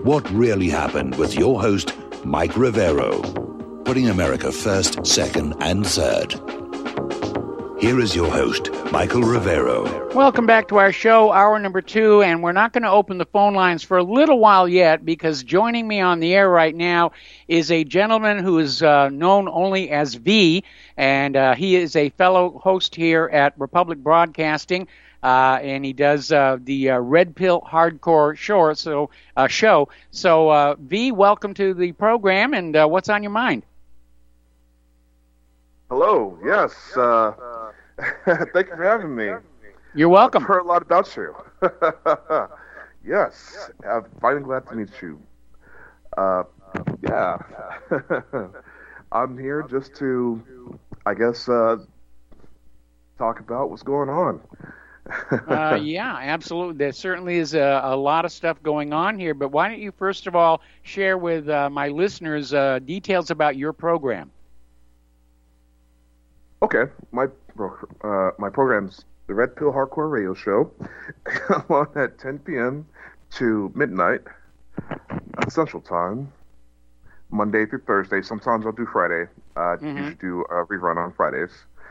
What Really Happened with your host, Mike Rivero. Putting America first, second, and third. Here is your host, Michael Rivero. Welcome back to our show, hour number 2, and we're not going to open the phone lines for a little while yet because joining me on the air right now is a gentleman who is known only as V, and he is a fellow host here at Republic Broadcasting, and he does the Red Pill Hardcore show. So, V, welcome to the program, and what's on your mind? Hello, yes. Thank you for having me. You're welcome. I've heard a lot about you. Yes, I'm finally glad to meet you. Yeah. I'm here just to, I guess, talk about what's going on. Yeah, absolutely. There certainly is a lot of stuff going on here, but why don't you first of all share with my listeners details about your program? Okay, my program's the Red Pill Hardcore Radio Show. Come on at 10 p.m. to midnight Central Time, Monday through Thursday. Sometimes I'll do Friday. Usually do a rerun on Fridays.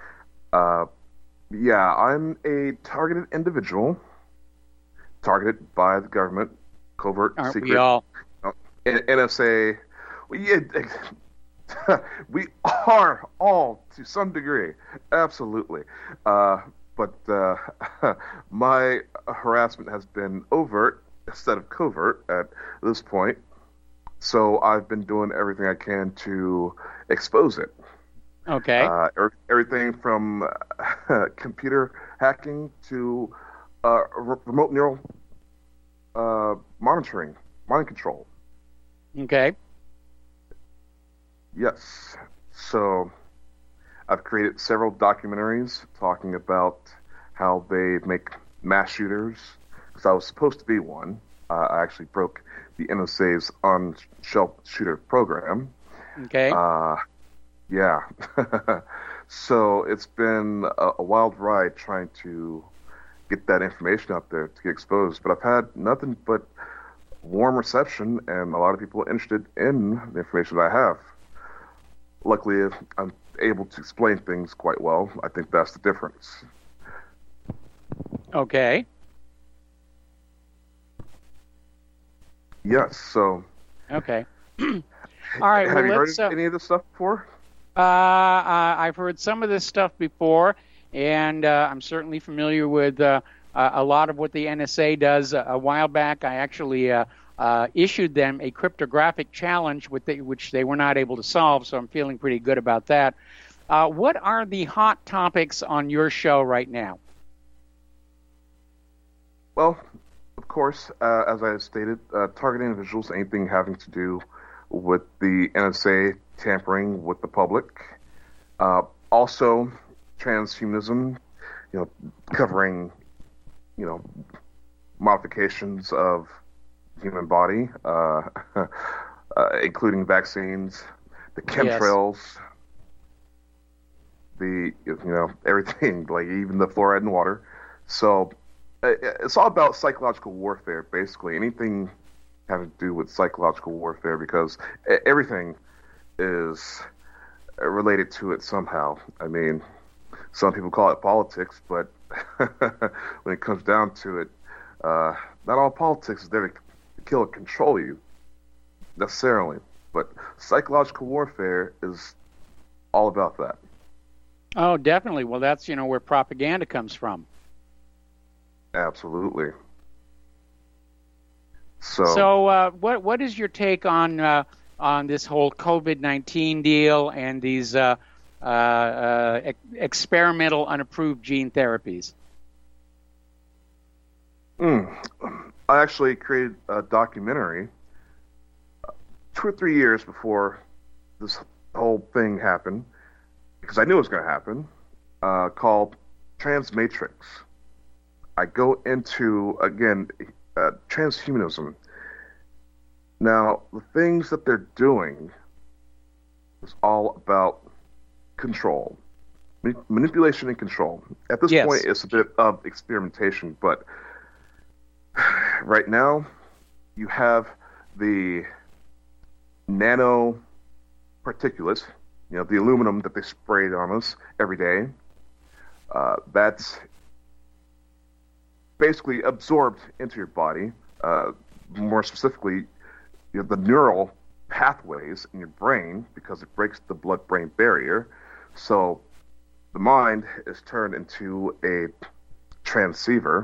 Yeah, I'm a targeted individual, targeted by the government, covert, Aren't secret. we all? NSA. Well, yeah, we are all to some degree, absolutely. But my harassment has been overt instead of covert at this point. So I've been doing everything I can to expose it. Okay. Everything from computer hacking to remote neural monitoring, mind control. Okay. Yes. So I've created several documentaries talking about how they make mass shooters, because I was supposed to be one. I actually broke the NSA's on-shelf shooter program. Okay. Yeah. So it's been a wild ride trying to get that information out there to get exposed. But I've had nothing but warm reception, and a lot of people are interested in the information that I have. Luckily, I'm able to explain things quite well. I think that's the difference. Okay. Yes, so... Okay. All right, have you heard let's... any of this stuff before? I've heard some of this stuff before, and I'm certainly familiar with a lot of what the NSA does. A while back, I actually issued them a cryptographic challenge which they were not able to solve, so I'm feeling pretty good about that. What are the hot topics on your show right now? Well, of course, as I stated, targeting individuals, anything having to do with the NSA tampering with the public. Also, transhumanism, covering, modifications of human body, including vaccines, the chemtrails, the everything, like even the fluoride in water. So it's all about psychological warfare, basically. Anything having to do with psychological warfare, because everything is related to it somehow. I mean, some people call it politics, but when it comes down to it, not all politics is there to kill or control you, necessarily. But psychological warfare is all about that. Oh, definitely. Well, that's, where propaganda comes from. Absolutely. So what is your take on this whole COVID-19 deal and these experimental unapproved gene therapies? I actually created a documentary 2 or 3 years before this whole thing happened, because I knew it was going to happen, called Transmatrix. I go into, again, transhumanism. Now, the things that they're doing is all about control, manipulation and control. At this point, it's a bit of experimentation, but right now, you have the nanoparticulates, the aluminum that they sprayed on us every day, that's basically absorbed into your body. More specifically, the neural pathways in your brain, because it breaks the blood-brain barrier. So the mind is turned into a transceiver.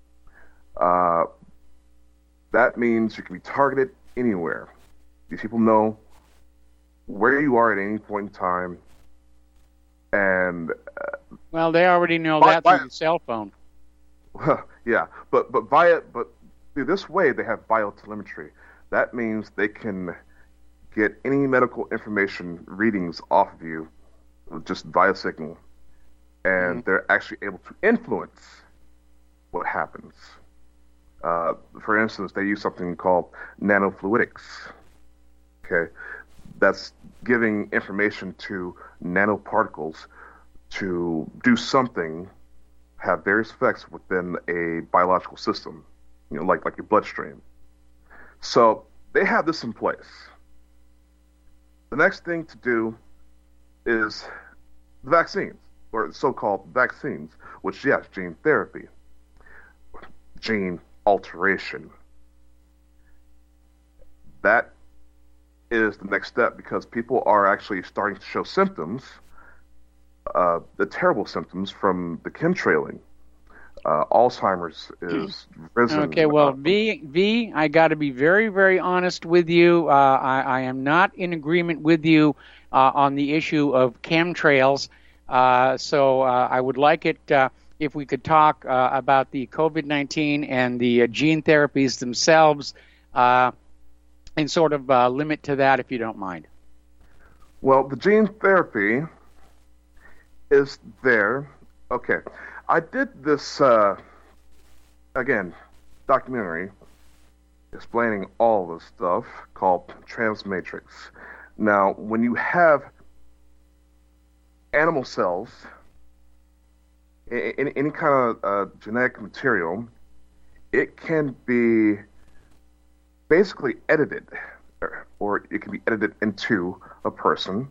That means you can be targeted anywhere. These people know where you are at any point in time, and well, they already know that through the cell phone. Yeah, but through this way they have biotelemetry. That means they can get any medical information readings off of you just via signal, and they're actually able to influence what happens. For instance, they use something called nanofluidics. Okay, that's giving information to nanoparticles to do something, have various effects within a biological system, like your bloodstream. So they have this in place. The next thing to do is the vaccines, or so-called vaccines, which, yes, gene therapy, gene alteration. That is the next step, because people are actually starting to show symptoms, the terrible symptoms from the chemtrailing. Alzheimer's is risen. Okay, well, V, I got to be very, very honest with you. I am not in agreement with you on the issue of chemtrails. So I would like it if we could talk about the COVID-19 and the gene therapies themselves, and sort of limit to that, if you don't mind. Well, the gene therapy is there. Okay. I did this, documentary explaining all this stuff called Transmatrix. Now, when you have animal cells, any kind of genetic material, it can be basically edited, or it can be edited into a person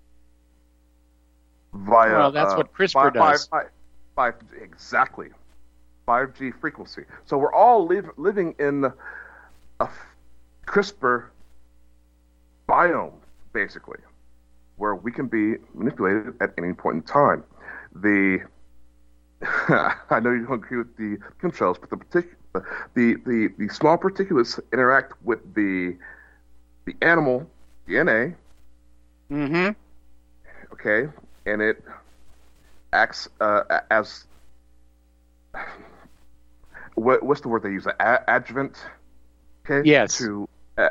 via... Well, that's what CRISPR does. Exactly. 5G frequency. So we're all living in a CRISPR biome, basically, where we can be manipulated at any point in time. I know you don't agree with the chemtrails, but the small particulates interact with the animal DNA. Mm-hmm. Okay, and it acts as what's the word they use? Adjuvant. Okay. Yes. To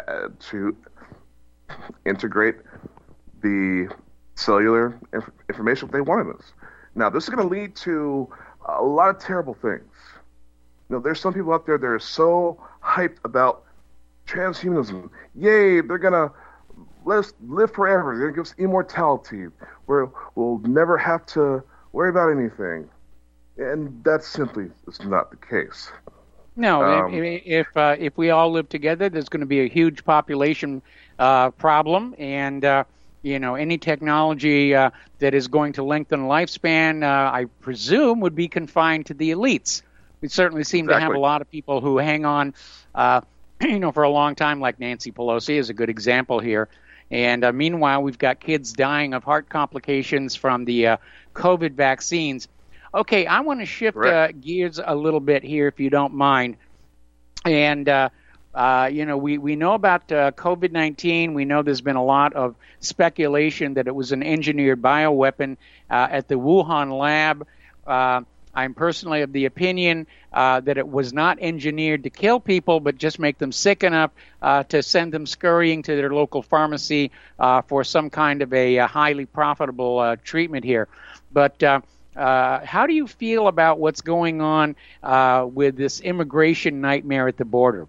integrate the cellular information they want in us. Now, this is going to lead to a lot of terrible things. There's some people out there that are so hyped about transhumanism. Yay, they're going to let us live forever. They're going to give us immortality, where we'll never have to worry about anything. And that simply is not the case. No, if we all live together, there's going to be a huge population problem, and any technology that is going to lengthen lifespan, I presume, would be confined to the elites. We certainly seem to have a lot of people who hang on, for a long time, like Nancy Pelosi is a good example here. And meanwhile, we've got kids dying of heart complications from the COVID vaccines. Okay, I want to shift gears a little bit here, if you don't mind. And, we know about COVID-19. We know there's been a lot of speculation that it was an engineered bioweapon at the Wuhan lab. I'm personally of the opinion that it was not engineered to kill people, but just make them sick enough to send them scurrying to their local pharmacy for some kind of a highly profitable treatment here. But how do you feel about what's going on with this immigration nightmare at the border?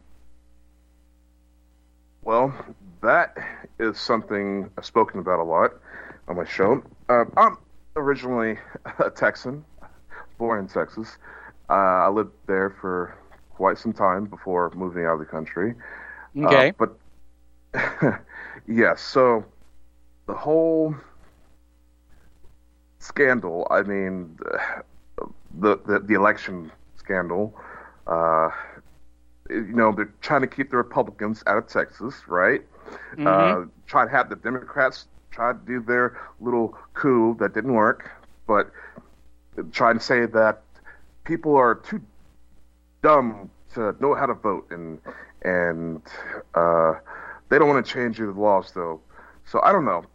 Well, that is something I've spoken about a lot on my show. I'm originally a Texan, born in Texas. I lived there for quite some time before moving out of the country. Okay. But Yes. So the whole scandal. I mean, the election scandal. Uh, they're trying to keep the Republicans out of Texas, right? Mm-hmm. Try to have the Democrats try to do their little coup that didn't work, but trying to say that people are too dumb to know how to vote, and they don't want to change the laws though. So I don't know.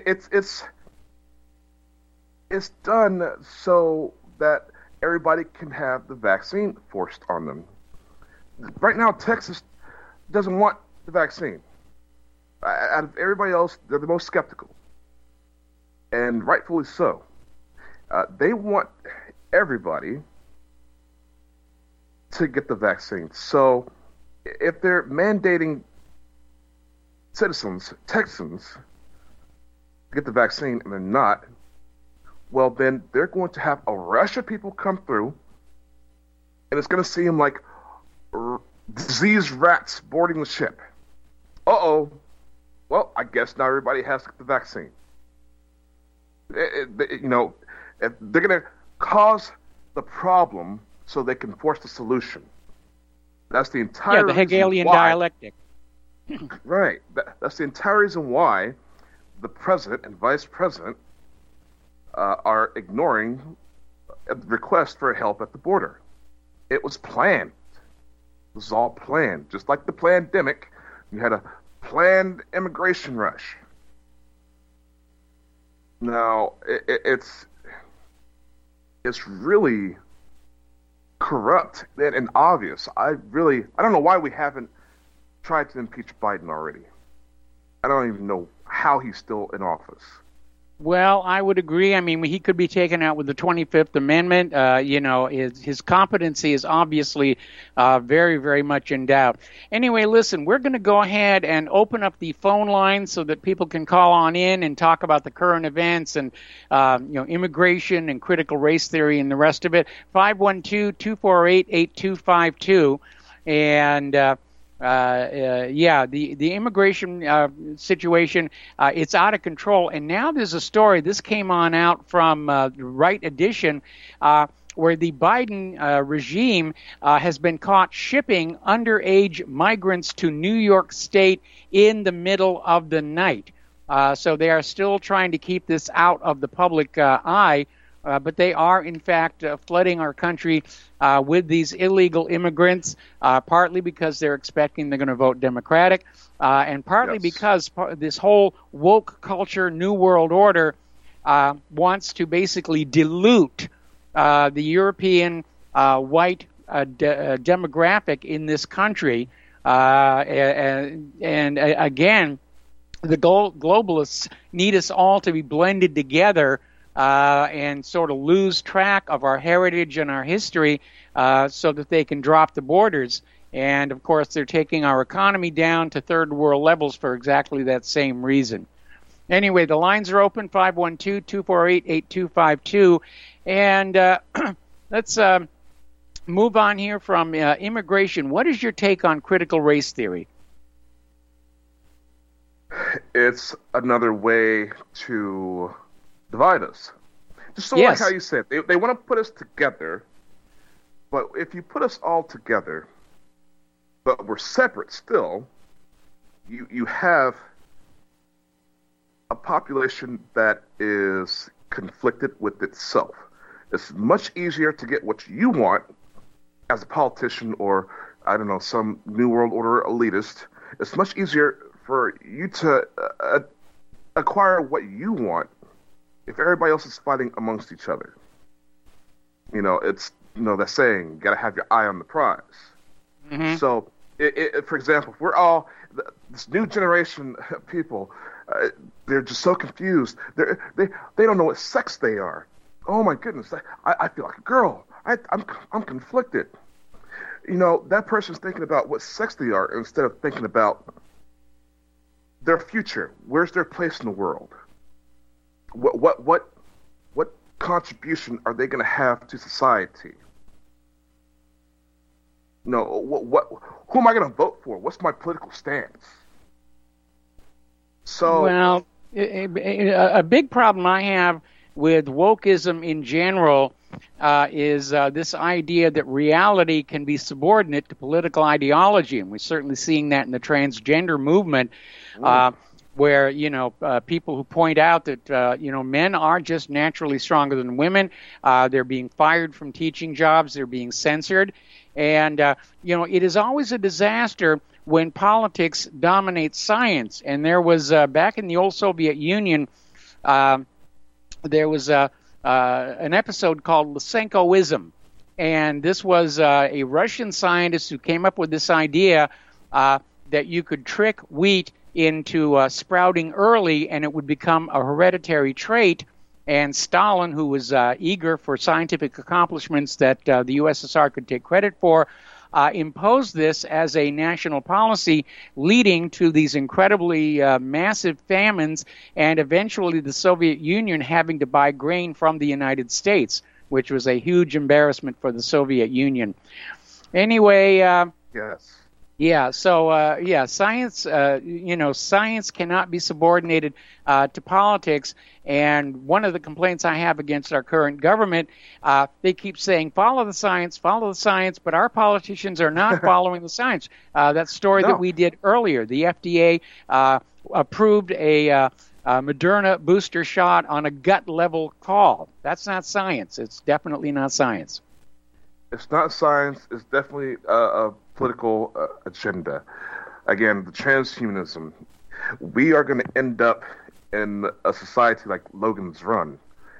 It's done so that everybody can have the vaccine forced on them. Right now, Texas doesn't want the vaccine. Out of everybody else, they're the most skeptical, and rightfully so. They want everybody to get the vaccine. So if they're mandating citizens, Texans, to get the vaccine and they're not, well, then they're going to have a rush of people come through, and it's going to seem like diseased rats boarding the ship. Uh-oh. Well, I guess now everybody has to get the vaccine. If they're going to cause the problem so they can force the solution. That's the entire the Hegelian dialectic. Right. That's the entire reason why the president and vice president are ignoring a request for help at the border. It was planned. It was all planned. Just like the pandemic, you had a planned immigration rush. Now, it's really corrupt and obvious. I don't know why we haven't tried to impeach Biden already. I don't even know how he's still in office. Well, I would agree. I mean, he could be taken out with the 25th Amendment. His competency is obviously very, very much in doubt. Anyway, listen, we're going to go ahead and open up the phone line so that people can call on in and talk about the current events and, immigration and critical race theory and the rest of it. 512-248-8252. And the immigration situation, it's out of control. And now there's a story, this came on out from Right Edition, where the Biden regime has been caught shipping underage migrants to New York State in the middle of the night. So they are still trying to keep this out of the public eye. But they are, in fact, flooding our country with these illegal immigrants, partly because they're expecting they're going to vote Democratic, and partly because this whole woke culture, New World Order, wants to basically dilute the European white demographic in this country. And again, the globalists need us all to be blended together and sort of lose track of our heritage and our history so that they can drop the borders. And, of course, they're taking our economy down to third world levels for exactly that same reason. Anyway, the lines are open, 512-248-8252. And let's move on here from immigration. What is your take on critical race theory? It's another way to divide us. Just so like how you said, they want to put us together, but if you put us all together, but we're separate still, you have a population that is conflicted with itself. It's much easier to get what you want as a politician or, I don't know, some New World Order elitist. It's much easier for you to acquire what you want if everybody else is fighting amongst each other. It's, that saying, you got to have your eye on the prize. Mm-hmm. So, for example, if we're all, this new generation of people, they're just so confused. They don't know what sex they are. Oh my goodness, I feel like a girl. I'm conflicted. That person's thinking about what sex they are instead of thinking about their future. Where's their place in the world? What contribution are they going to have to society? Who am I going to vote for? What's my political stance? So, well, a big problem I have with wokeism in general is this idea that reality can be subordinate to political ideology, and we're certainly seeing that in the transgender movement, where people who point out that men are just naturally stronger than women. They're being fired from teaching jobs. They're being censored, and it is always a disaster when politics dominates science. And there was back in the old Soviet Union, there was an episode called Lysenkoism, and this was a Russian scientist who came up with this idea that you could trick wheat into sprouting early and it would become a hereditary trait. And Stalin, who was eager for scientific accomplishments that the USSR could take credit for, imposed this as a national policy, leading to these incredibly massive famines and eventually the Soviet Union having to buy grain from the United States, which was a huge embarrassment for the Soviet Union. Anyway, yes. Yeah, so science, science cannot be subordinated to politics. And one of the complaints I have against our current government, they keep saying, follow the science, but our politicians are not following the science. That story that we did earlier, the FDA approved a Moderna booster shot on a gut-level call. That's not science. It's definitely not science. It's not science. It's definitely a political agenda. Again, the transhumanism. We are going to end up in a society like Logan's Run,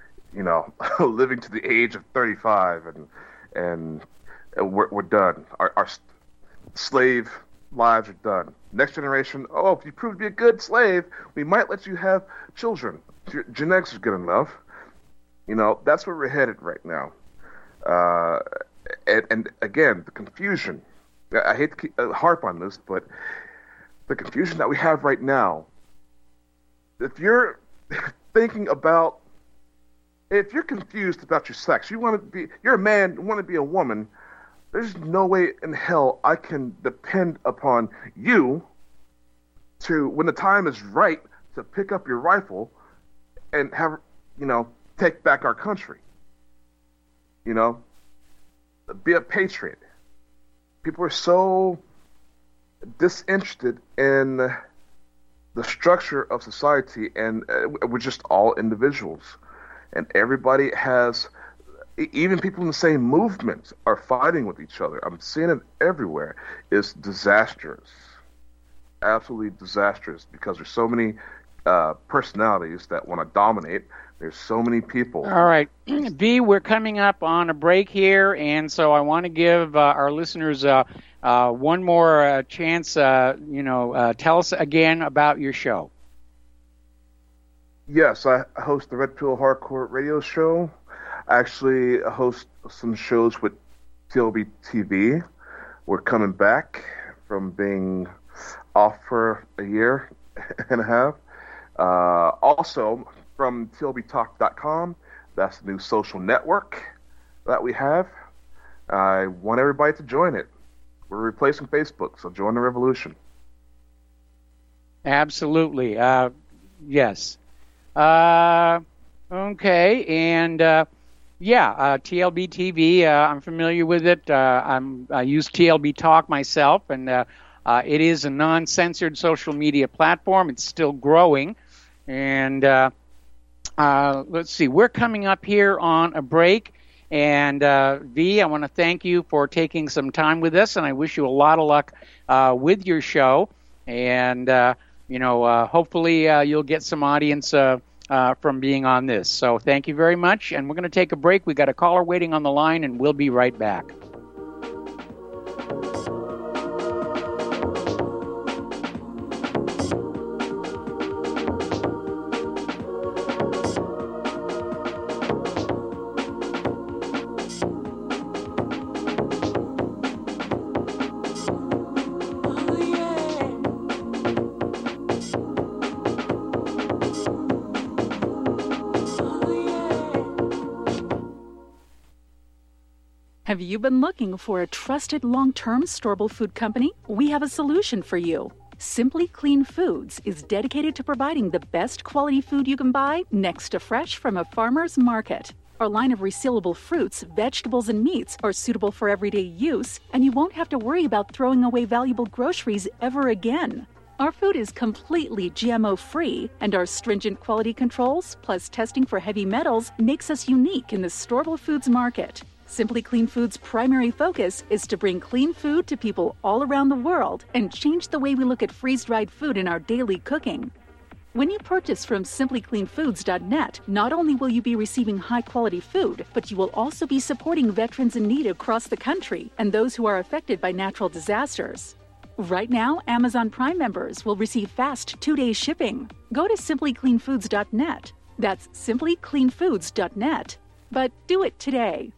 living to the age of 35, and we're done. Our slave lives are done. Next generation, if you prove to be a good slave, we might let you have children. Your genetics is good enough. That's where we're headed right now. And again, the confusion. I hate to harp on this, but the confusion that we have right now, if you're confused about your sex, you're a man, you want to be a woman, there's no way in hell I can depend upon you to, when the time is right, to pick up your rifle and have, take back our country. Be a patriot. People are so disinterested in the structure of society, and we're just all individuals. And everybody has, even people in the same movement are fighting with each other. I'm seeing it everywhere. It's disastrous. Absolutely disastrous, because there's so many personalities that want to dominate. There's so many people. All right. V, we're coming up on a break here, and so I want to give our listeners one more chance. Tell us again about your show. Yes, I host the Red Pill Hardcore radio show. I actually host some shows with TLB TV. We're coming back from being off for a year and a half. Also, from TLBTalk.com, that's the new social network that we have. I want everybody to join it. We're replacing Facebook, so join the revolution. Absolutely. Yes. Okay. And TLB TV, I'm familiar with it. I use TLB Talk myself, and it is a non-censored social media platform. It's still growing. And let's see, we're coming up here on a break. And V, I want to thank you for taking some time with us, and I wish you a lot of luck with your show. And hopefully you'll get some audience from being on this. So thank you very much, and we're going to take a break. We got a caller waiting on the line, and we'll be right back. Have you been looking for a trusted long-term storable food company? We have a solution for you. Simply Clean Foods is dedicated to providing the best quality food you can buy next to fresh from a farmer's market. Our line of resealable fruits, vegetables, and meats are suitable for everyday use, and you won't have to worry about throwing away valuable groceries ever again. Our food is completely GMO-free, and our stringent quality controls, plus testing for heavy metals, makes us unique in the storable foods market. Simply Clean Foods' primary focus is to bring clean food to people all around the world and change the way we look at freeze-dried food in our daily cooking. When you purchase from simplycleanfoods.net, not only will you be receiving high-quality food, but you will also be supporting veterans in need across the country and those who are affected by natural disasters. Right now, Amazon Prime members will receive fast 2-day shipping. Go to simplycleanfoods.net. That's simplycleanfoods.net. But do it today.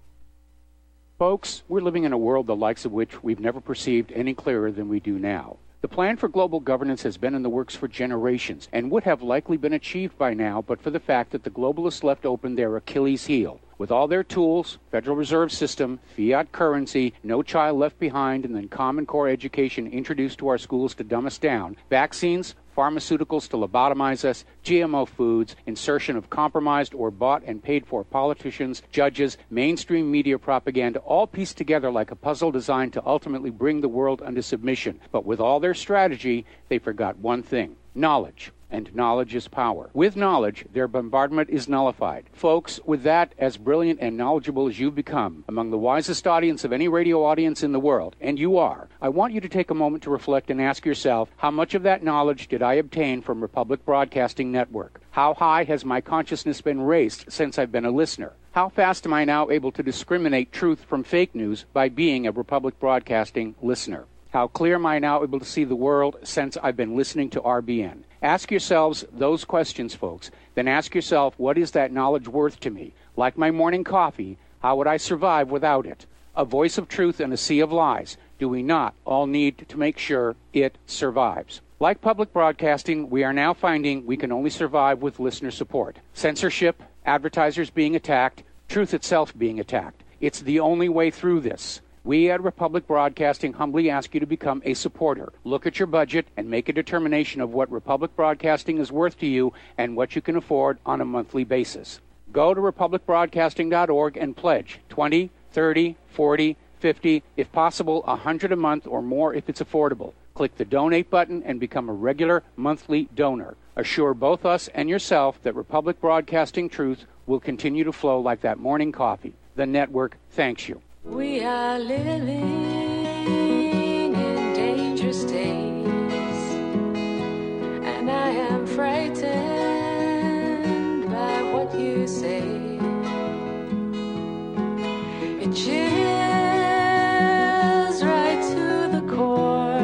Folks, we're living in a world the likes of which we've never perceived any clearer than we do now. The plan for global governance has been in the works for generations and would have likely been achieved by now but for the fact that the globalists left open their Achilles heel. With all their tools, Federal Reserve System, fiat currency, no child left behind, and then Common Core education introduced to our schools to dumb us down, vaccines, pharmaceuticals to lobotomize us, GMO foods, insertion of compromised or bought and paid for politicians, judges, mainstream media propaganda, all pieced together like a puzzle designed to ultimately bring the world under submission. But with all their strategy, they forgot one thing: knowledge. And knowledge is power. With knowledge, their bombardment is nullified. Folks, with that, as brilliant and knowledgeable as you've become, among the wisest audience of any radio audience in the world, and you are, I want you to take a moment to reflect and ask yourself, how much of that knowledge did I obtain from Republic Broadcasting Network? How high has my consciousness been raised since I've been a listener? How fast am I now able to discriminate truth from fake news by being a Republic Broadcasting listener? How clear am I now able to see the world since I've been listening to RBN? Ask yourselves those questions, folks. Then ask yourself, what is that knowledge worth to me? Like my morning coffee, how would I survive without it? A voice of truth in a sea of lies. Do we not all need to make sure it survives? Like public broadcasting, we are now finding we can only survive with listener support. Censorship, advertisers being attacked, truth itself being attacked. It's the only way through this. We at Republic Broadcasting humbly ask you to become a supporter. Look at your budget and make a determination of what Republic Broadcasting is worth to you and what you can afford on a monthly basis. Go to republicbroadcasting.org and pledge $20, $30, $40, $50, if possible, $100 a month or more if it's affordable. Click the donate button and become a regular monthly donor. Assure both us and yourself that Republic Broadcasting truth will continue to flow like that morning coffee. The network thanks you. We are living in dangerous days, and I am frightened by what you say. It chills right to the core,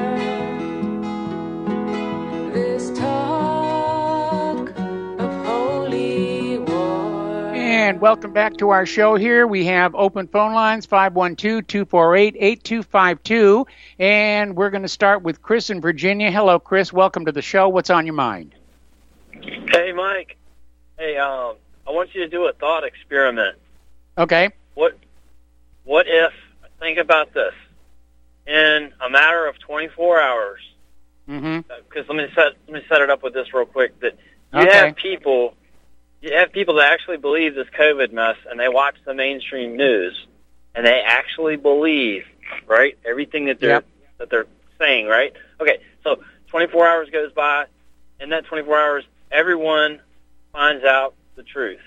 this talk of holy war. And welcome back to our show here. We have open phone lines, 512-248-8252. And we're going to start with Chris in Virginia. Hello, Chris. Welcome to the show. What's on your mind? Hey, Mike. Hey, I want you to do a thought experiment. Okay. What if, think about this, in a matter of 24 hours, because let me set it up with this real quick, that you have people that actually believe this COVID mess, and they watch the mainstream news, and they actually believe, right, everything that they're saying, right? Okay, so 24 hours goes by, in that 24 hours, everyone finds out the truth,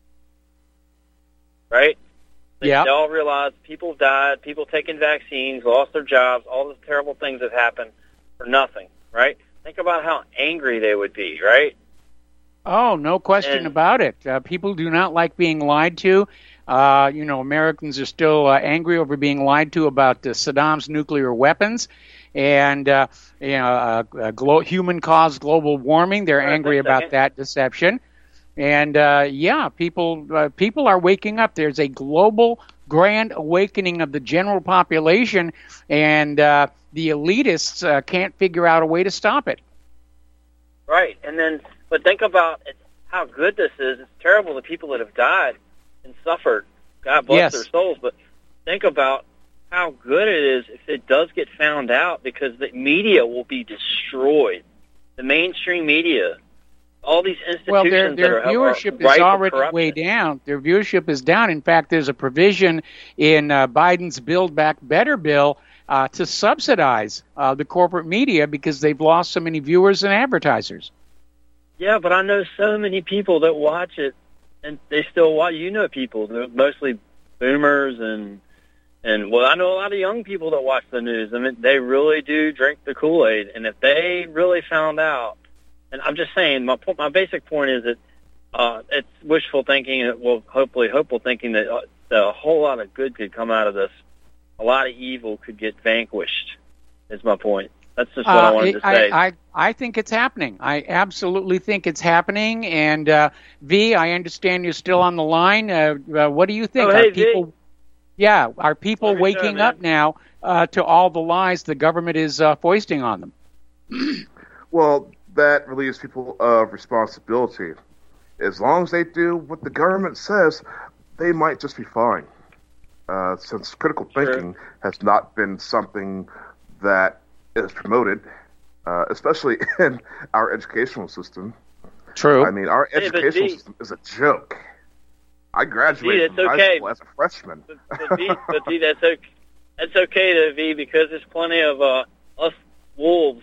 right? They all realize people died, people taking vaccines, lost their jobs, all the terrible things that happened for nothing, right? Think about how angry they would be, right? Oh, no question about it. People do not like being lied to. Americans are still angry over being lied to about Saddam's nuclear weapons and human-caused global warming. They're angry about that deception. And, people are waking up. There's a global grand awakening of the general population, and the elitists can't figure out a way to stop it. Right, but think about how good this is. It's terrible, the people that have died and suffered. God bless their souls. But think about how good it is if it does get found out, because the media will be destroyed. The mainstream media, all these institutions well, their viewership is already way down. Their viewership is down. In fact, there's a provision in Biden's Build Back Better bill to subsidize the corporate media because they've lost so many viewers and advertisers. Yeah, but I know so many people that watch it, and they still watch. You know, people, they're mostly boomers, and well, I know a lot of young people that watch the news. I mean, they really do drink the Kool-Aid, and if they really found out, and I'm just saying, my basic point is that it's wishful thinking. Well, hopefully, hopeful thinking that a whole lot of good could come out of this. A lot of evil could get vanquished. Is my point. That's just what I wanted to say. I think it's happening. I absolutely think it's happening. And V, I understand you're still on the line. What do you think? Oh, hey, V. Yeah, are people waking up now to all the lies the government is foisting on them? Well, that relieves people of responsibility. As long as they do what the government says, they might just be fine. Since critical thinking has not been something that is promoted, especially in our educational system. True. I mean, our educational system is a joke. I graduated from high school as a freshman. But V, that's okay to V, because there's plenty of us wolves.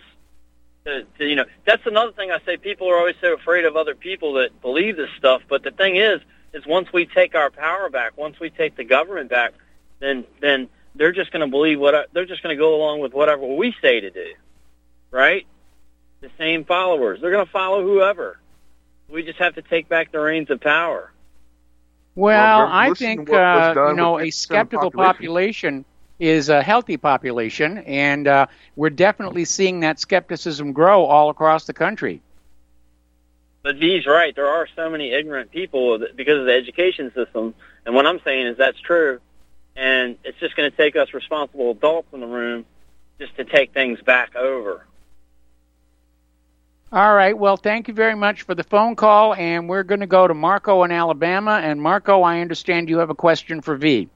That's another thing I say. People are always so afraid of other people that believe this stuff. But the thing is once we take our power back, once we take the government back, then they're just going to believe they're just going to go along with whatever we say to do, right? The same followers. They're going to follow whoever. We just have to take back the reins of power. Well, I think a skeptical population is a healthy population, and we're definitely seeing that skepticism grow all across the country. But V's right. There are so many ignorant people because of the education system, and what I'm saying is that's true. And it's just going to take us responsible adults in the room just to take things back over. All right. Well, thank you very much for the phone call, and we're going to go to Marco in Alabama. And Marco, I understand you have a question for V.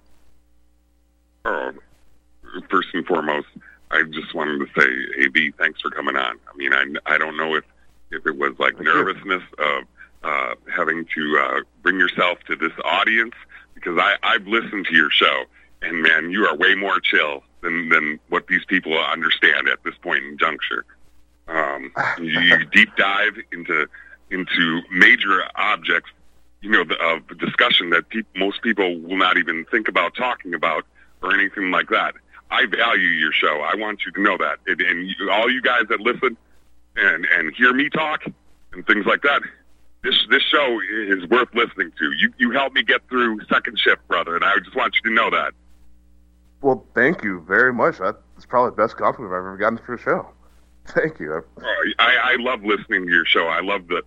First and foremost, I just wanted to say, hey, V, thanks for coming on. I mean, I don't know if it was like nervousness of having to bring yourself to this audience, because I've listened to your show, and man, you are way more chill than what these people understand at this point in juncture. You deep dive into major objects, of discussion that most people will not even think about talking about or anything like that. I value your show. I want you to know that, and all you guys that listen and hear me talk and things like that. This show is worth listening to. You helped me get through second shift, brother, and I just want you to know that. Well, thank you very much. That's probably the best compliment I've ever gotten for a show. Thank you. I love listening to your show. I love the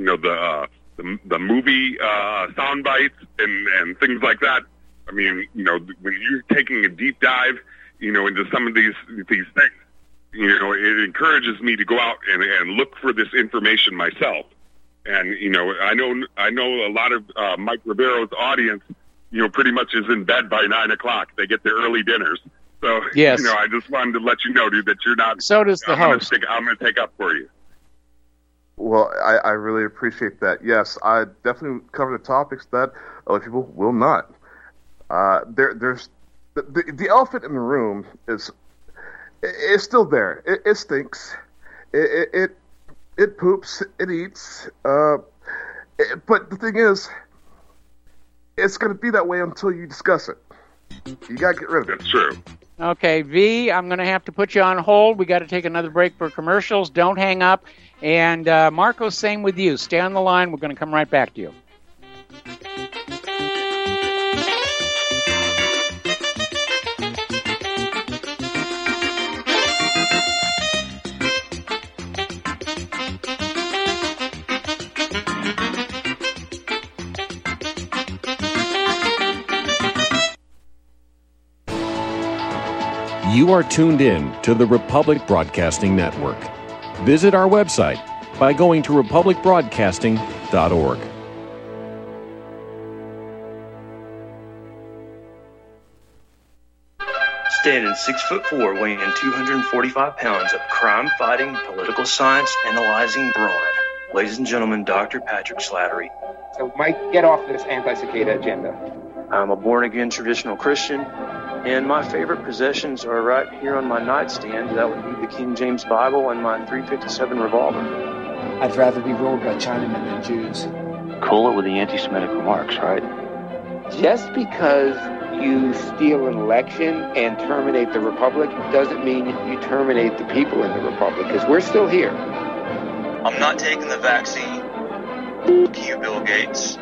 movie sound bites and things like that. I mean, when you're taking a deep dive, into some of these things, it encourages me to go out and look for this information myself. And, I know a lot of Mike Rivero's audience, pretty much is in bed by 9 o'clock. They get their early dinners. So, yes. I just wanted to let you know, dude, that you're not. So does the host. I'm going to take up for you. Well, I really appreciate that. Yes, I definitely cover the topics that other people will not. There's the elephant in the room is still there. It stinks. It poops. It eats. But the thing is, it's going to be that way until you discuss it. You got to get rid of it. That's true. Okay, V, I'm going to have to put you on hold. We got to take another break for commercials. Don't hang up. And Marco, same with you. Stay on the line. We're going to come right back to you. You are tuned in to the Republic Broadcasting Network. Visit our website by going to republicbroadcasting.org. Standing 6'4", weighing 245 pounds of crime-fighting, political science analyzing brawn. Ladies and gentlemen, Dr. Patrick Slattery. So, Mike, get off this anti-cicada agenda. I'm a born-again traditional Christian, and my favorite possessions are right here on my nightstand. That would be the King James Bible and my .357 revolver. I'd rather be ruled by Chinamen than Jews. Cool it with the anti-Semitic remarks, right? Just because you steal an election and terminate the Republic doesn't mean you terminate the people in the Republic, because we're still here. I'm not taking the vaccine. F*** you, Bill Gates.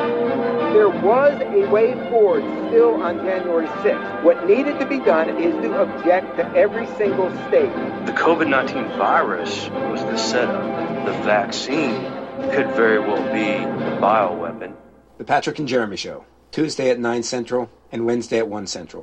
There was a way forward still on January 6th. What needed to be done is to object to every single state. The COVID-19 virus was the setup. The vaccine could very well be the bioweapon. The Patrick and Jeremy Show, Tuesday at 9 Central and Wednesday at 1 Central.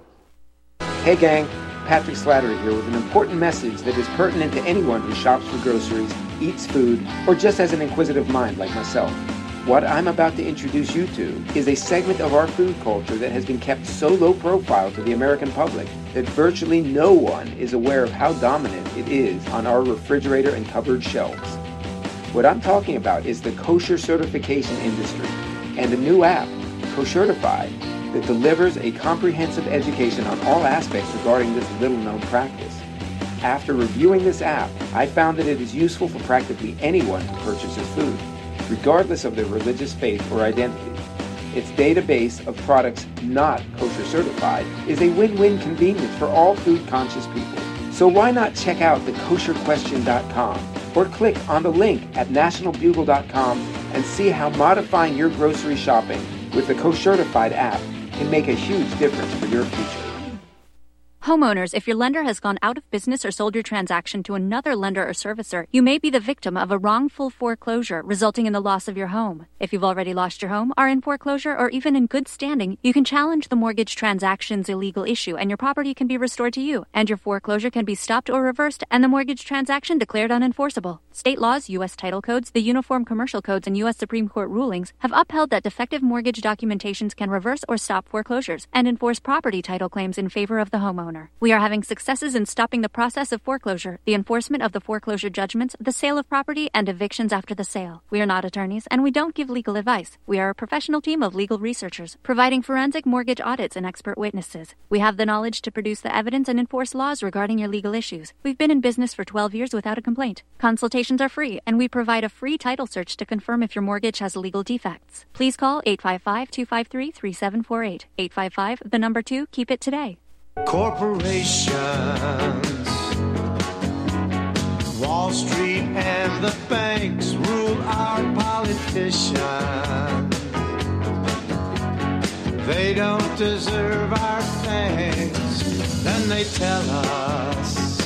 Hey gang, Patrick Slattery here with an important message that is pertinent to anyone who shops for groceries, eats food, or just has an inquisitive mind like myself. What I'm about to introduce you to is a segment of our food culture that has been kept so low profile to the American public that virtually no one is aware of how dominant it is on our refrigerator and cupboard shelves. What I'm talking about is the kosher certification industry and a new app, Koshertified, that delivers a comprehensive education on all aspects regarding this little-known practice. After reviewing this app, I found that it is useful for practically anyone who purchases food, regardless of their religious faith or identity. Its database of products not kosher certified is a win-win convenience for all food-conscious people. So why not check out thekosherquestion.com or click on the link at nationalbugle.com and see how modifying your grocery shopping with the Koshertified app can make a huge difference for your future. Homeowners, if your lender has gone out of business or sold your transaction to another lender or servicer, you may be the victim of a wrongful foreclosure resulting in the loss of your home. If you've already lost your home, are in foreclosure, or even in good standing, you can challenge the mortgage transaction's illegal issue and your property can be restored to you, and your foreclosure can be stopped or reversed and the mortgage transaction declared unenforceable. State laws, U.S. title codes, the Uniform Commercial Codes, and U.S. Supreme Court rulings have upheld that defective mortgage documentations can reverse or stop foreclosures and enforce property title claims in favor of the homeowner. We are having successes in stopping the process of foreclosure, the enforcement of the foreclosure judgments, the sale of property, and evictions after the sale. We are not attorneys, and we don't give legal advice. We are a professional team of legal researchers, providing forensic mortgage audits and expert witnesses. We have the knowledge to produce the evidence and enforce laws regarding your legal issues. We've been in business for 12 years without a complaint. Consultations are free, and we provide a free title search to confirm if your mortgage has legal defects. Please call 855-253-3748. 855, the number 2, keep it today. Corporations, Wall Street and the banks rule our politicians. They don't deserve our thanks, then they tell us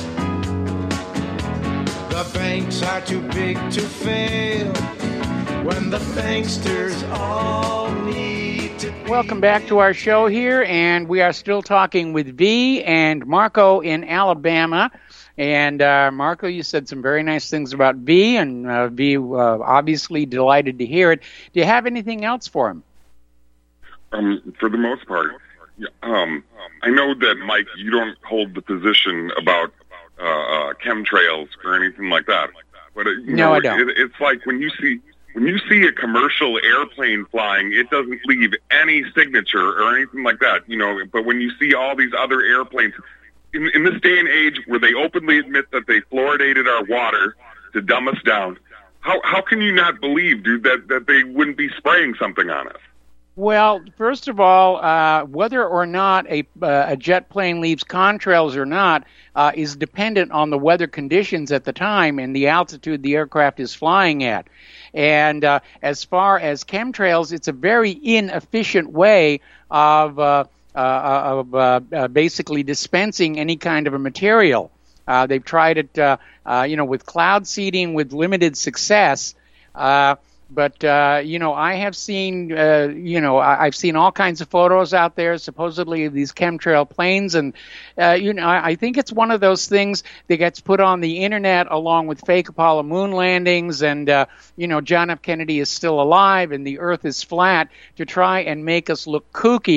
the banks are too big to fail when the banksters all need. Welcome back to our show here, and we are still talking with V and Marco in Alabama. And Marco, you said some very nice things about V, and V obviously delighted to hear it. Do you have anything else for him? For the most part, I know that, Mike, you don't hold the position about chemtrails or anything like that. But no, I don't. It's like when you see a commercial airplane flying, it doesn't leave any signature or anything like that, But when you see all these other airplanes, in this day and age where they openly admit that they fluoridated our water to dumb us down, how can you not believe, dude, that they wouldn't be spraying something on us? Well, first of all, whether or not a jet plane leaves contrails or not is dependent on the weather conditions at the time and the altitude the aircraft is flying at. And as far as chemtrails, it's a very inefficient way of basically dispensing any kind of a material. They've tried it, with cloud seeding with limited success. But I have seen, I've seen all kinds of photos out there, supposedly of these chemtrail planes, and I think it's one of those things that gets put on the internet along with fake Apollo moon landings, and John F. Kennedy is still alive, and the Earth is flat, to try and make us look kooky.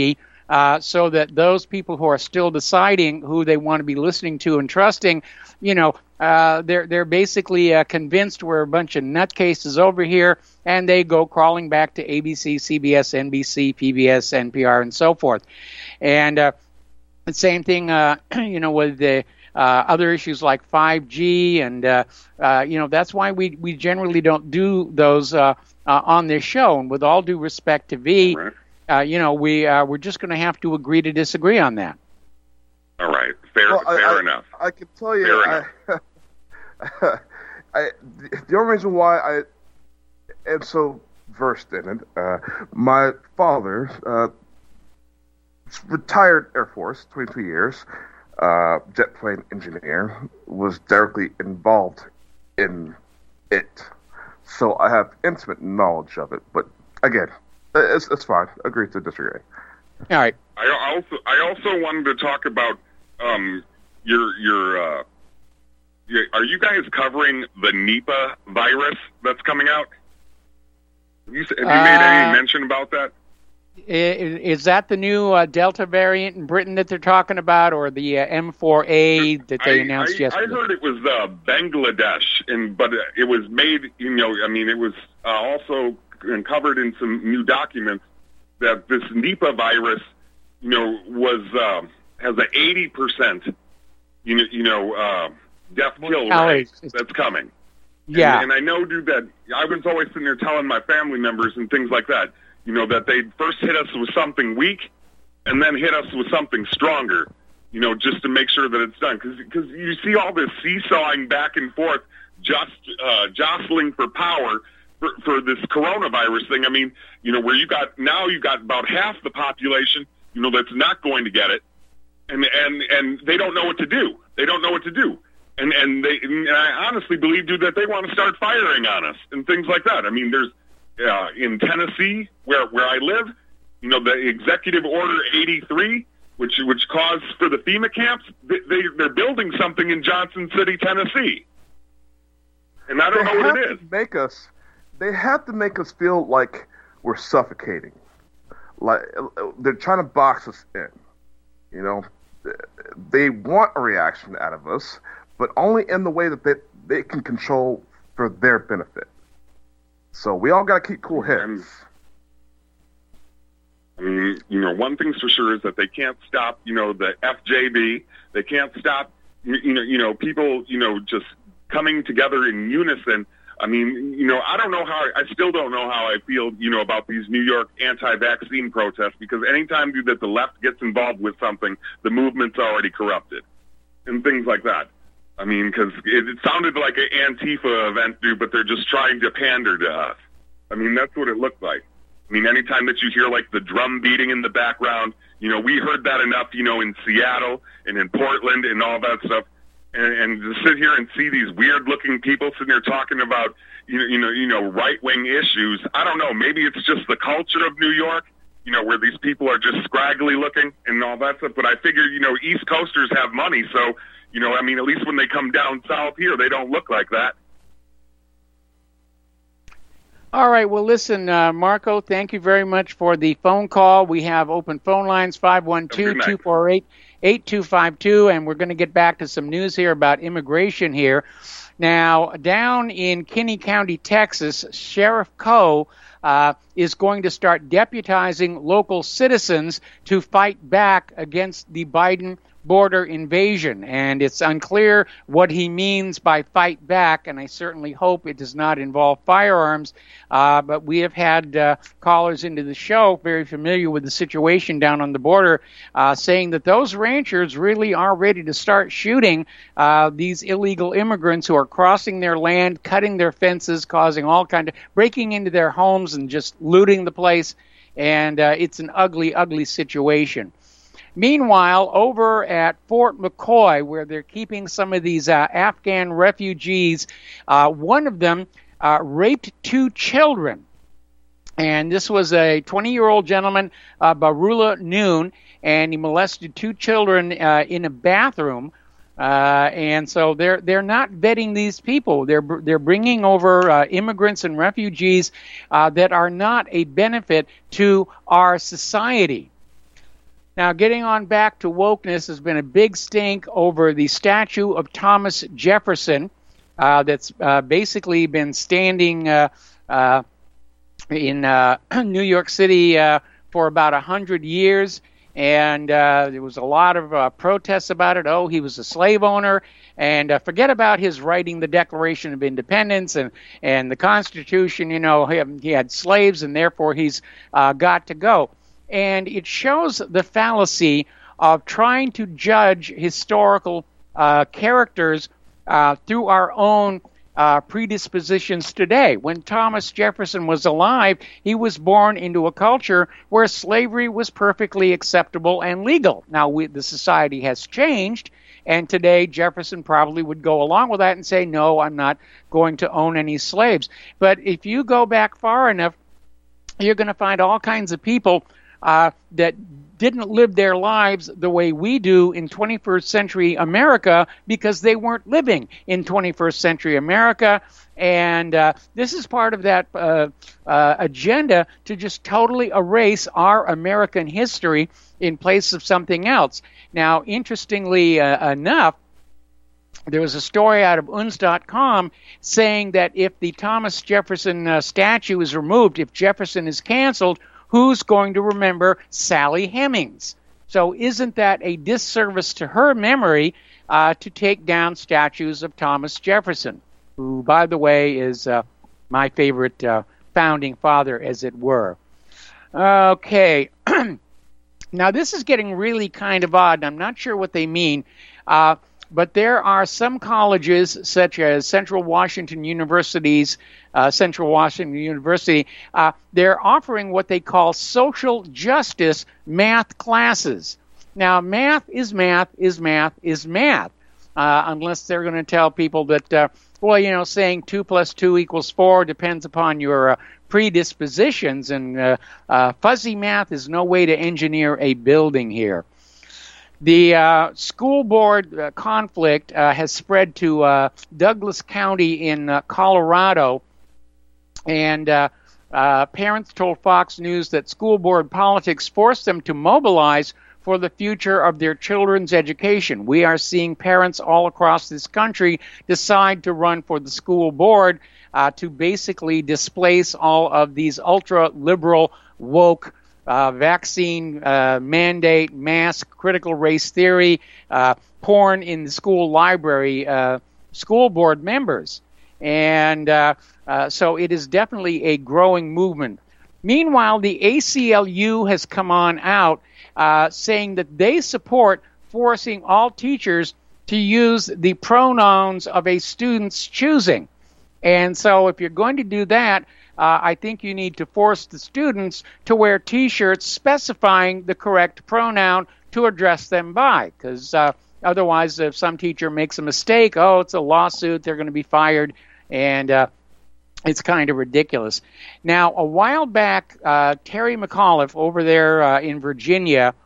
so that those people who are still deciding who they want to be listening to and trusting, they're basically convinced we're a bunch of nutcases over here, and they go crawling back to ABC, CBS, NBC, PBS, NPR, and so forth. And the same thing, with the other issues like 5G, and that's why we generally don't do those on this show. And with all due respect to V, we're just going to have to agree to disagree on that. All right, fair enough. I can tell you, the only reason why I am so versed in it, my father, retired Air Force, 22 years, jet plane engineer, was directly involved in it. So I have intimate knowledge of it. But again, it's fine. Agree to disagree. All right. I also wanted to talk about your are you guys covering the Nipah virus that's coming out? Have you made any mention about that? Is that the new Delta variant in Britain that they're talking about, or the M4A that they announced yesterday? I heard it was Bangladesh, but it was made, it was also covered in some new documents that this Nipah virus, has an 80%, death kill rate that's coming. Yeah. And I know, dude, that I was always sitting there telling my family members and things like that, that they'd first hit us with something weak and then hit us with something stronger, just to make sure that it's done. Because you see all this seesawing back and forth, just jostling for power for this coronavirus thing. I mean, where you got about half the population, that's not going to get it, and they don't know what to do. They don't know what to do. And I honestly believe, dude, that they want to start firing on us and things like that. I mean, there's in Tennessee, where I live, the Executive Order 83, which caused for the FEMA camps, they're building something in Johnson City, Tennessee, and I don't know what it is. They have to make us feel like we're suffocating, like they're trying to box us in. They want a reaction out of us, but only in the way that they can control for their benefit. So we all got to keep cool heads. I mean, one thing's for sure is that they can't stop, the FJB. They can't stop, people, just coming together in unison. I mean, I still don't know how I feel, about these New York anti-vaccine protests, because anytime that the left gets involved with something, the movement's already corrupted and things like that. I mean, because it sounded like an Antifa event, dude, but they're just trying to pander to us. I mean, that's what it looked like. I mean, anytime that you hear, like, the drum beating in the background, we heard that enough, in Seattle and in Portland and all that stuff. And to sit here and see these weird-looking people sitting there talking about, right-wing issues, I don't know, maybe it's just the culture of New York, where these people are just scraggly looking and all that stuff. But I figure, East Coasters have money, so... at least when they come down south here, they don't look like that. All right. Well, listen, Marco, thank you very much for the phone call. We have open phone lines, 512-248-8252, and we're going to get back to some news here about immigration here. Now, down in Kinney County, Texas, Sheriff Coe is going to start deputizing local citizens to fight back against the Biden border invasion, and it's unclear what he means by fight back, and I certainly hope it does not involve firearms, but we have had callers into the show very familiar with the situation down on the border, saying that those ranchers really are ready to start shooting these illegal immigrants who are crossing their land, cutting their fences, causing all kind of breaking into their homes and just looting the place, and it's an ugly, ugly situation. Meanwhile, over at Fort McCoy, where they're keeping some of these Afghan refugees, one of them raped 2 children. And this was a 20-year-old gentleman, Barula Noon, and he molested 2 children in a bathroom. And so they're not vetting these people. They're bringing over immigrants and refugees that are not a benefit to our society. Now, getting on back to wokeness, has been a big stink over the statue of Thomas Jefferson that's basically been standing in New York City for about 100 years. And there was a lot of protests about it. Oh, he was a slave owner. And forget about his writing the Declaration of Independence and the Constitution. You know, he had slaves, and therefore he's got to go. And it shows the fallacy of trying to judge historical characters through our own predispositions today. When Thomas Jefferson was alive, he was born into a culture where slavery was perfectly acceptable and legal. Now, the society has changed, and today Jefferson probably would go along with that and say, no, I'm not going to own any slaves. But if you go back far enough, you're going to find all kinds of people that didn't live their lives the way we do in 21st century America because they weren't living in 21st century America. And this is part of that agenda to just totally erase our American history in place of something else. Now, interestingly enough, there was a story out of UNS.com saying that if the Thomas Jefferson statue is removed, if Jefferson is canceled, who's going to remember Sally Hemings? So isn't that a disservice to her memory to take down statues of Thomas Jefferson, who, by the way, is my favorite founding father, as it were? Okay. Now, this is getting really kind of odd. I'm not sure what they mean. But there are some colleges, such as Central Washington University, they're offering what they call social justice math classes. Now, math is math is math is math, unless they're going to tell people that, saying 2 + 2 = 4 depends upon your predispositions, and fuzzy math is no way to engineer a building here. The school board conflict has spread to Douglas County in Colorado, and parents told Fox News that school board politics forced them to mobilize for the future of their children's education. We are seeing parents all across this country decide to run for the school board to basically displace all of these ultra-liberal, woke vaccine mandate, mask, critical race theory, porn in the school library, school board members. And so it is definitely a growing movement. Meanwhile, the ACLU has come on out saying that they support forcing all teachers to use the pronouns of a student's choosing. And so if you're going to do that, I think you need to force the students to wear T-shirts specifying the correct pronoun to address them by, because otherwise, if some teacher makes a mistake, it's a lawsuit, they're going to be fired, and it's kind of ridiculous. Now, a while back, Terry McAuliffe over there in Virginia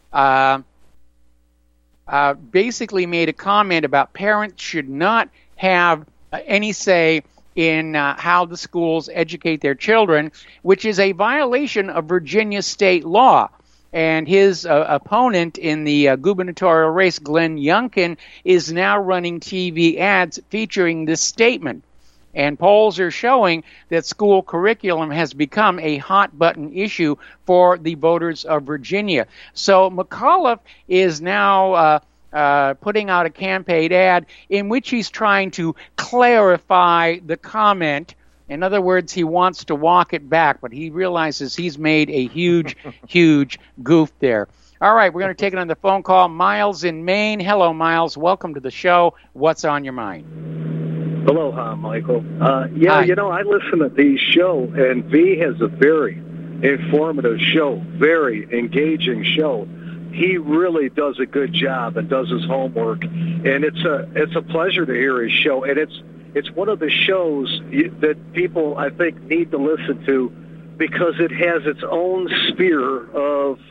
basically made a comment about parents should not have any say in how the schools educate their children, which is a violation of Virginia state law. And his opponent in the gubernatorial race, Glenn Youngkin, is now running TV ads featuring this statement. And polls are showing that school curriculum has become a hot-button issue for the voters of Virginia. So McAuliffe is now putting out a campaign ad in which he's trying to clarify the comment. In other words, he wants to walk it back, but he realizes he's made a huge, huge goof there. All right, we're going to take it on the phone call. Miles in Maine. Hello, Miles. Welcome to the show. What's on your mind? Aloha, Michael. Hi. I listen to the show, and V has a very informative show, very engaging show. He really does a good job and does his homework, and it's a pleasure to hear his show. And it's one of the shows that people, I think, need to listen to because it has its own sphere of,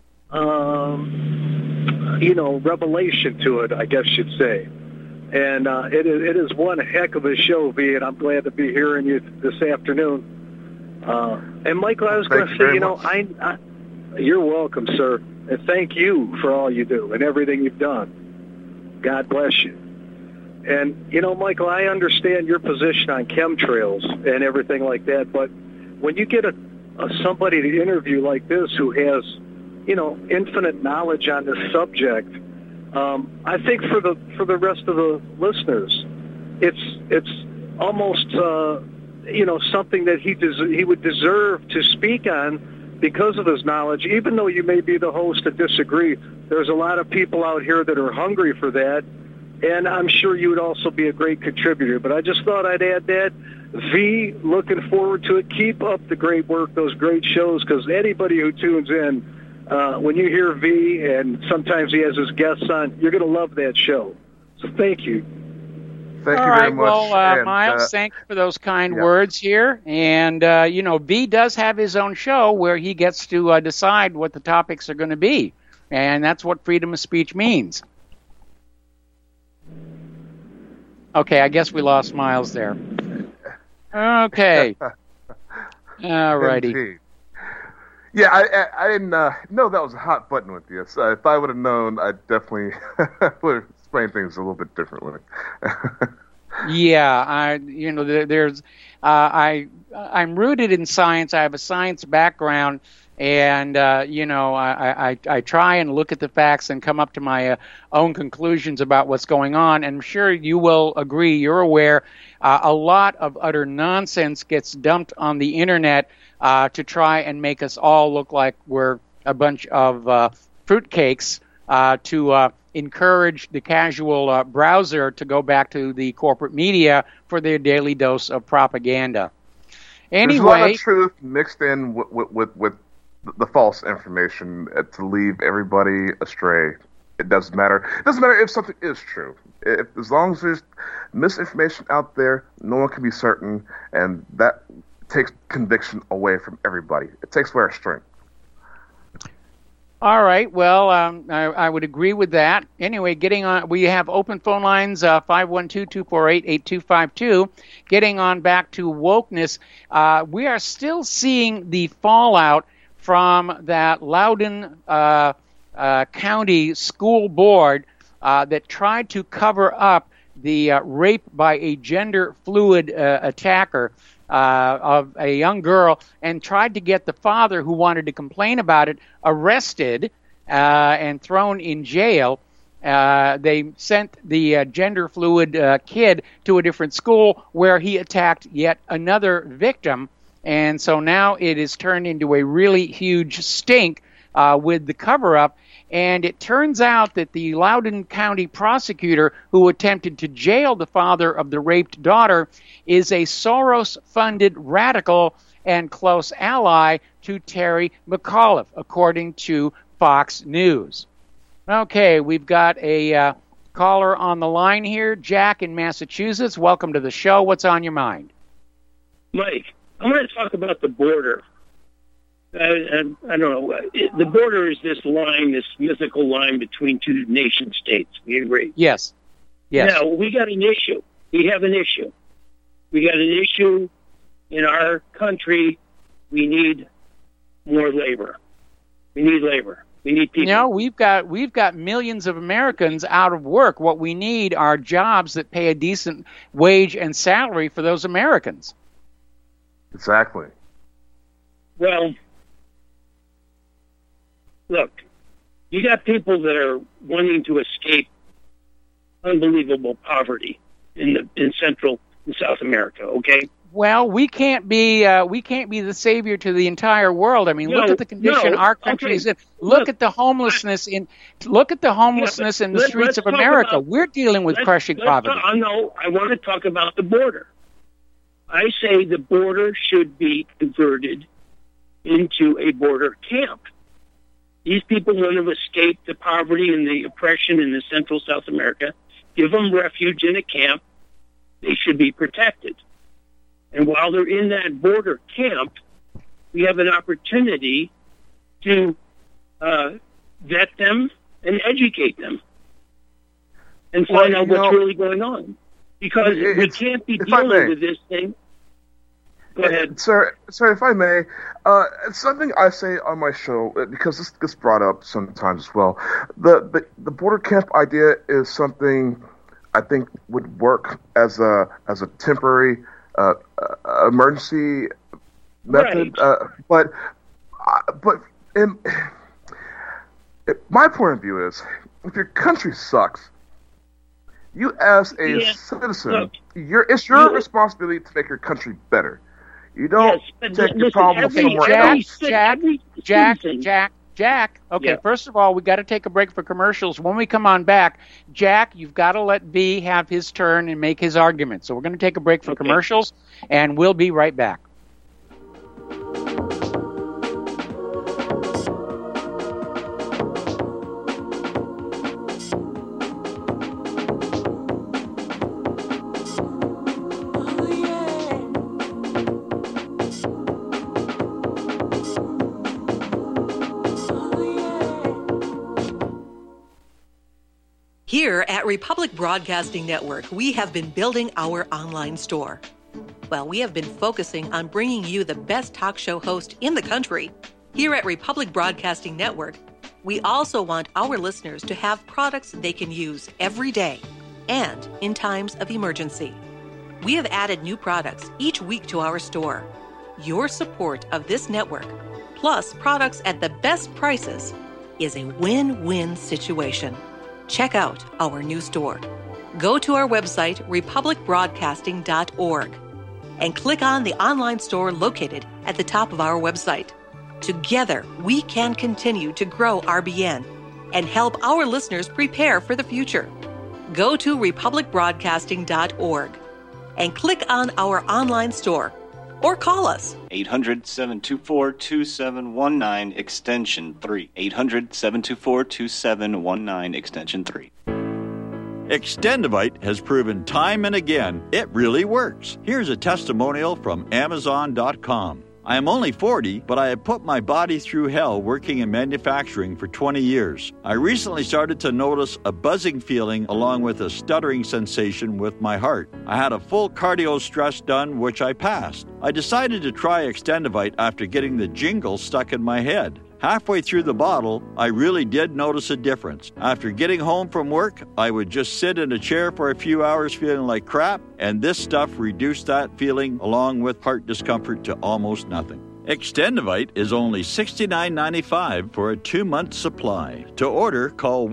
revelation to it, I guess you'd say. And it is one heck of a show, V, and I'm glad to be hearing you this afternoon. And Michael, I was going to say, you're welcome, sir. And thank you for all you do and everything you've done. God bless you. And, Michael, I understand your position on chemtrails and everything like that, but when you get somebody to interview like this who has, infinite knowledge on this subject, I think for the rest of the listeners, it's almost something that he would deserve to speak on because of his knowledge. Even though you may be the host to disagree, there's a lot of people out here that are hungry for that, and I'm sure you would also be a great contributor. But I just thought I'd add that. V, looking forward to it. Keep up the great work, those great shows, because anybody who tunes in, when you hear V, and sometimes he has his guests on, you're going to love that show. So thank you. Thank you very much. Well, Miles, thank you for those kind words here. And, V does have his own show where he gets to decide what the topics are going to be. And that's what freedom of speech means. Okay, I guess we lost Miles there. Okay. All righty. Indeed. Yeah, I didn't know that was a hot button with you. So if I would have known, I definitely would have explained things a little bit differently. Yeah, I'm rooted in science. I have a science background, and I try and look at the facts and come up to my own conclusions about what's going on. And I'm sure you will agree. You're aware a lot of utter nonsense gets dumped on the internet to try and make us all look like we're a bunch of fruitcakes to encourage the casual browser to go back to the corporate media for their daily dose of propaganda. Anyway, there's a lot of truth mixed in with the false information to leave everybody astray. It doesn't matter. It doesn't matter if something is true. As long as there's misinformation out there, no one can be certain, and that takes conviction away from everybody. It takes away our strength. All right. Well, I would agree with that. Anyway, getting on, we have open phone lines, 512-248-8252. Getting on back to wokeness, we are still seeing the fallout from that Loudoun County School Board that tried to cover up the rape by a gender-fluid attacker of a young girl, and tried to get the father who wanted to complain about it arrested and thrown in jail. They sent the gender-fluid kid to a different school where he attacked yet another victim. And so now it is turned into a really huge stink with the cover-up. And it turns out that the Loudoun County prosecutor who attempted to jail the father of the raped daughter is a Soros-funded radical and close ally to Terry McAuliffe, according to Fox News. Okay, we've got a caller on the line here, Jack in Massachusetts. Welcome to the show. What's on your mind? Mike, I want to talk about the border. I don't know. The border is this line, this mythical line between two nation states. We agree? Yes. Yes. Now, we got an issue. We have an issue. We got an issue in our country. We need more labor. We need labor. We need people. You know, we've got millions of Americans out of work. What we need are jobs that pay a decent wage and salary for those Americans. Exactly. Well, look, you got people that are wanting to escape unbelievable poverty in Central and South America. Okay. Well, we can't be the savior to the entire world. I mean, look at the condition our country is in. Look at the homelessness in the streets of America. We're dealing with crushing poverty. No, I want to talk about the border. I say the border should be converted into a border camp. These people want to escape the poverty and the oppression in the Central South America. Give them refuge in a camp. They should be protected. And while they're in that border camp, we have an opportunity to vet them and educate them and find out what's really going on. Because we can't be dealing with this thing. Go ahead. Sir, if I may, something I say on my show, because this gets brought up sometimes as well, the border camp idea is something I think would work as a temporary emergency method. Right. But my point of view is, if your country sucks, you as a citizen, it's your responsibility to make your country better. You don't take your problem somewhere else. Jack. Okay, first of all, we got to take a break for commercials. When we come on back, Jack, you've got to let V have his turn and make his argument. So we're going to take a break for commercials, and we'll be right back. Here at Republic Broadcasting Network, we have been building our online store. Well, we have been focusing on bringing you the best talk show host in the country. Here at Republic Broadcasting Network, we also want our listeners to have products they can use every day and in times of emergency. We have added new products each week to our store. Your support of this network, plus products at the best prices, is a win-win situation. Check out our new store. Go to our website, republicbroadcasting.org, and click on the online store located at the top of our website. Together, we can continue to grow RBN and help our listeners prepare for the future. Go to republicbroadcasting.org and click on our online store or call us. 800-724-2719, extension 3. 800-724-2719, extension 3. Extendivite has proven time and again it really works. Here's a testimonial from Amazon.com. I am only 40, but I have put my body through hell working in manufacturing for 20 years. I recently started to notice a buzzing feeling along with a stuttering sensation with my heart. I had a full cardio stress done, which I passed. I decided to try Extendivite after getting the jingle stuck in my head. Halfway through the bottle, I really did notice a difference. After getting home from work, I would just sit in a chair for a few hours feeling like crap, and this stuff reduced that feeling along with heart discomfort to almost nothing. Extendivite is only $69.95 for a 2-month supply. To order, call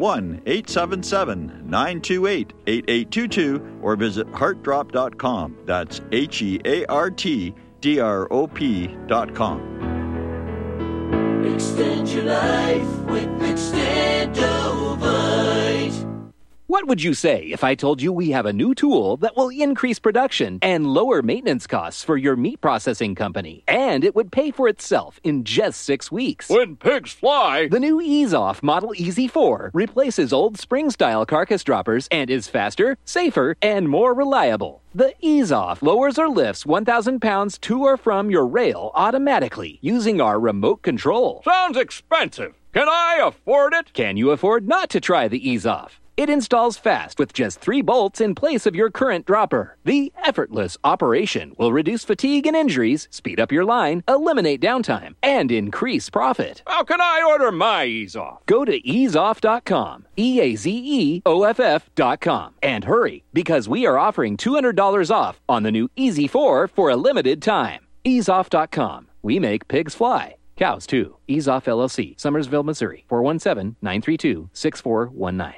1-877-928-8822 or visit heartdrop.com. That's HEARTDROP.com. Extend your life with Extendovite. What would you say if I told you we have a new tool that will increase production and lower maintenance costs for your meat processing company? And it would pay for itself in just 6 weeks. When pigs fly! The new EaseOff Model Easy 4 replaces old spring-style carcass droppers and is faster, safer, and more reliable. The EaseOff lowers or lifts 1,000 pounds to or from your rail automatically using our remote control. Sounds expensive. Can I afford it? Can you afford not to try the EaseOff? It installs fast with just 3 bolts in place of your current dropper. The effortless operation will reduce fatigue and injuries, speed up your line, eliminate downtime, and increase profit. How can I order my EaseOff? Go to easeoff.com, EAZEOFF.com, and hurry, because we are offering $200 off on the new Easy 4 for a limited time. Easeoff.com. We make pigs fly. Cows, too. EaseOff LLC, Summersville, Missouri, 417-932-6419.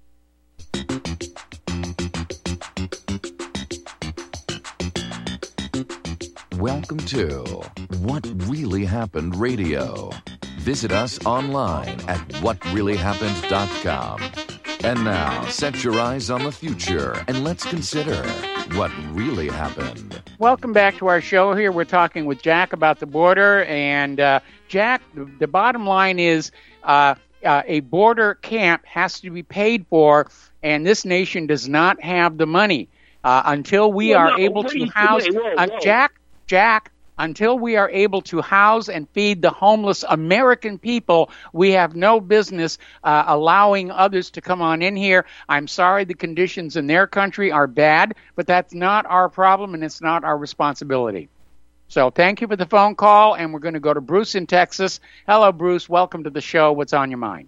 Welcome to What Really Happened Radio. Visit us online at whatreallyhappened.com. And now, set your eyes on the future and let's consider what really happened. Welcome back to our show. Here we're talking with Jack about the border. And Jack, the bottom line is a border camp has to be paid for, and this nation does not have the money until we are able to house. Jack, until we are able to house and feed the homeless American people, we have no business allowing others to come on in here. I'm sorry the conditions in their country are bad, but that's not our problem and it's not our responsibility. So thank you for the phone call, and we're going to go to Bruce in Texas. Hello, Bruce. Welcome to the show. What's on your mind?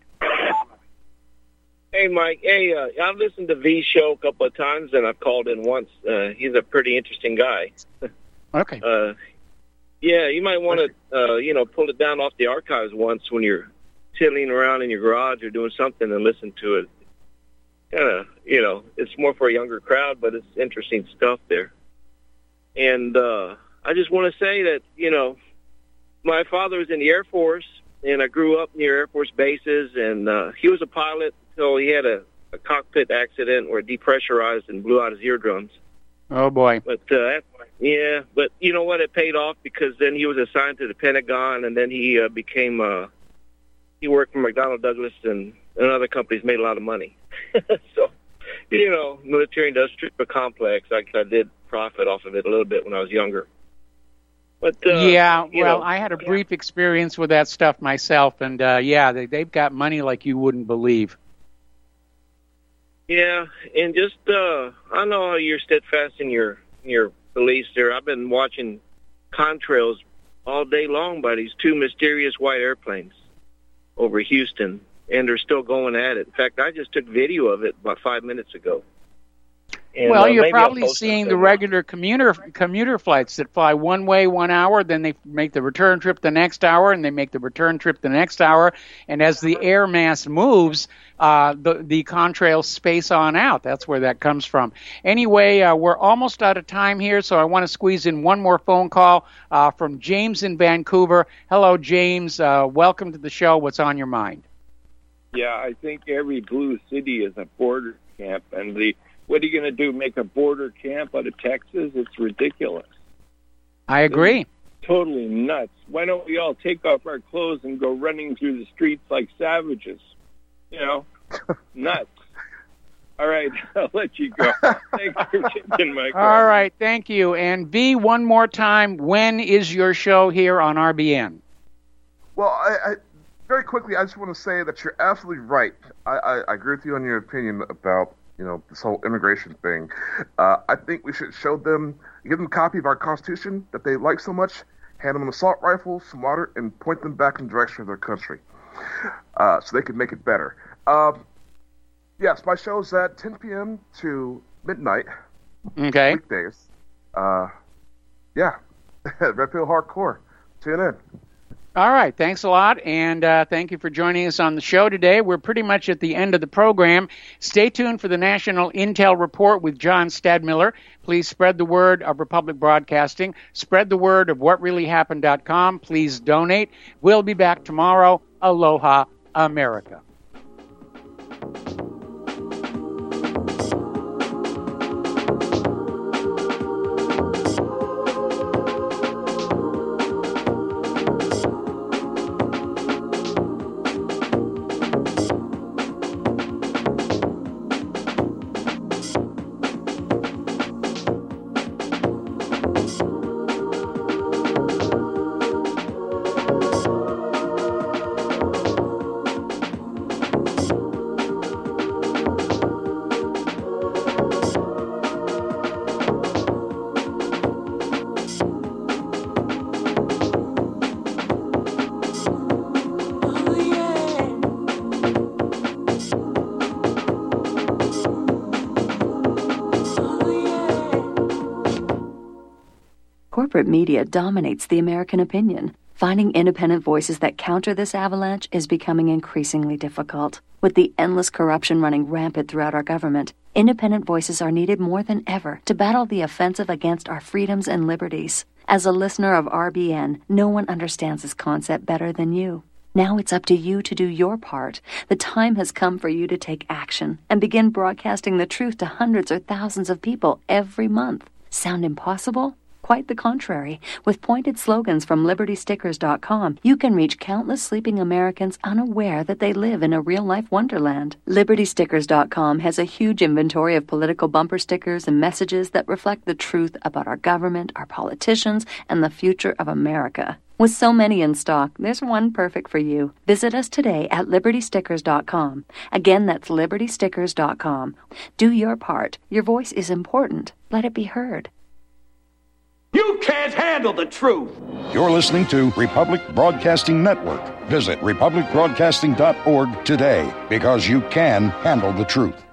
Hey, Mike. Hey, I've listened to V's show a couple of times, and I've called in once. He's a pretty interesting guy. Okay. Yeah, you might want to, pull it down off the archives once when you're tiddling around in your garage or doing something and listen to it. Kind of, it's more for a younger crowd, but it's interesting stuff there. And I just want to say that, my father was in the Air Force, and I grew up near Air Force bases, and he was a pilot until he had a cockpit accident where it depressurized and blew out his eardrums. Oh, boy. But, but you know what? It paid off because then he was assigned to the Pentagon, and then he he worked for McDonnell Douglas and other companies, made a lot of money. So, military-industrial complex, I did profit off of it a little bit when I was younger. But I had a brief experience with that stuff myself, and they've got money like you wouldn't believe. Yeah, and just I know you're steadfast in your beliefs there. I've been watching contrails all day long by these two mysterious white airplanes over Houston, and they're still going at it. In fact, I just took video of it about 5 minutes ago. And, you're probably seeing the regular commuter flights that fly one way 1 hour, then they make the return trip the next hour, and they make the return trip the next hour. And as the air mass moves, the contrails space on out. That's where that comes from. Anyway, we're almost out of time here, so I want to squeeze in one more phone call from James in Vancouver. Hello, James. Welcome to the show. What's on your mind? Yeah, I think every blue city is a border camp, and what are you going to do, make a border camp out of Texas? It's ridiculous. I agree. It's totally nuts. Why don't we all take off our clothes and go running through the streets like savages? Nuts. All right, I'll let you go. Thanks for taking my call. All right, thank you. And V, one more time, when is your show here on RBN? Well, I very quickly, I just want to say that you're absolutely right. I agree with you on your opinion about this whole immigration thing. I think we should give them a copy of our Constitution that they like so much, hand them an assault rifle, some water, and point them back in the direction of their country so they can make it better. Yes, my show's at 10 p.m. to midnight. Okay. Weekdays. Red Pill Hardcore. Tune in. All right, thanks a lot, and thank you for joining us on the show today. We're pretty much at the end of the program. Stay tuned for the National Intel Report with John Stadmiller. Please spread the word of Republic Broadcasting. Spread the word of whatreallyhappened.com. Please donate. We'll be back tomorrow. Aloha, America. Corporate media dominates the American opinion. Finding independent voices that counter this avalanche is becoming increasingly difficult. With the endless corruption running rampant throughout our government, independent voices are needed more than ever to battle the offensive against our freedoms and liberties. As a listener of RBN, no one understands this concept better than you. Now it's up to you to do your part. The time has come for you to take action and begin broadcasting the truth to hundreds or thousands of people every month. Sound impossible? Quite the contrary. With pointed slogans from LibertyStickers.com, you can reach countless sleeping Americans unaware that they live in a real-life wonderland. LibertyStickers.com has a huge inventory of political bumper stickers and messages that reflect the truth about our government, our politicians, and the future of America. With so many in stock, there's one perfect for you. Visit us today at LibertyStickers.com. Again, that's LibertyStickers.com. Do your part. Your voice is important. Let it be heard. You can't handle the truth. You're listening to Republic Broadcasting Network. Visit republicbroadcasting.org today, because you can handle the truth.